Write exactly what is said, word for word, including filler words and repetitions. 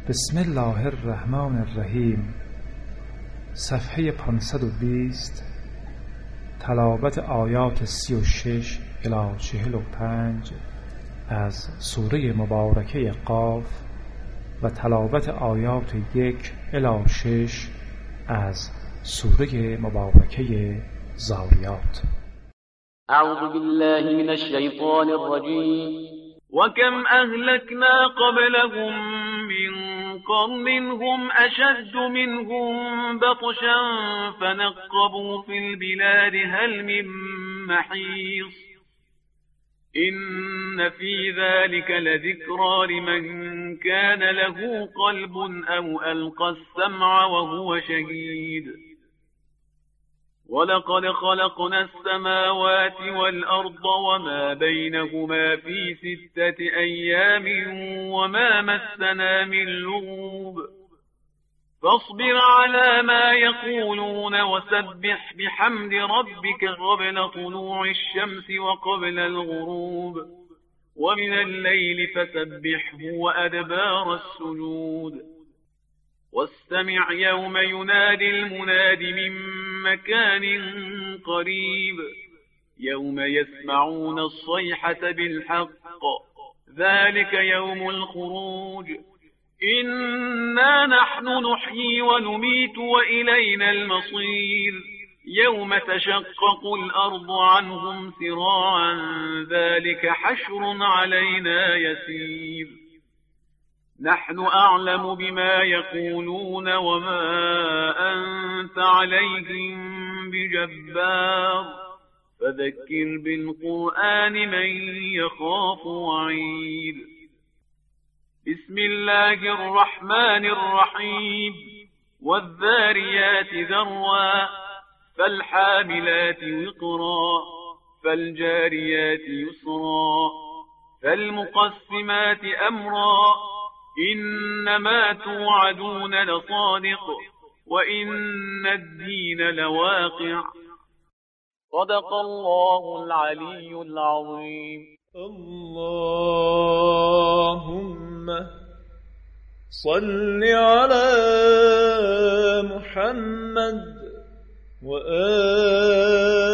بسم الله الرحمن الرحیم. صفحه پانصد و بیست. تلاوت آیات سی و شش الی چهل و پنج از سوره مبارکه قاف و تلاوت آیات یک الی شش از سوره مبارکه ذاریات. اعوذ بالله من الشیطان الرجیم. وكم أهلكنا قبلهم من قرن هم أشد منهم بطشا فنقبوا في البلاد هل من محيص إن في ذلك لذكرى لمن كان له قلب أو ألقى السمع وهو شهيد. ولقد خلقنا السماوات والأرض وما بينهما في ستة أيام وما مسنا من لغوب فاصبر على ما يقولون وسبح بحمد ربك قبل طلوع الشمس وقبل الغروب ومن الليل فسبحه وأدبار السجود. واستمع يوم ينادي المناد من مكان قريب يوم يسمعون الصيحة بالحق ذلك يوم الخروج إنا نحن نحيي ونميت وإلينا المصير. يوم تشقق الأرض عنهم سراعا ذلك حشر علينا يسير. نحن أعلم بما يقولون وما أنت عليهم بجبار فذكر بالقرآن من يخاف وعيد. بسم الله الرحمن الرحيم. والذاريات ذروا فالحاملات وقرا فالجاريات يسرا فالمقسمات أمرا إنما توعدون لصادق وإن الدين لواقع. صدق الله العلي العظيم. اللهم صل على محمد وآل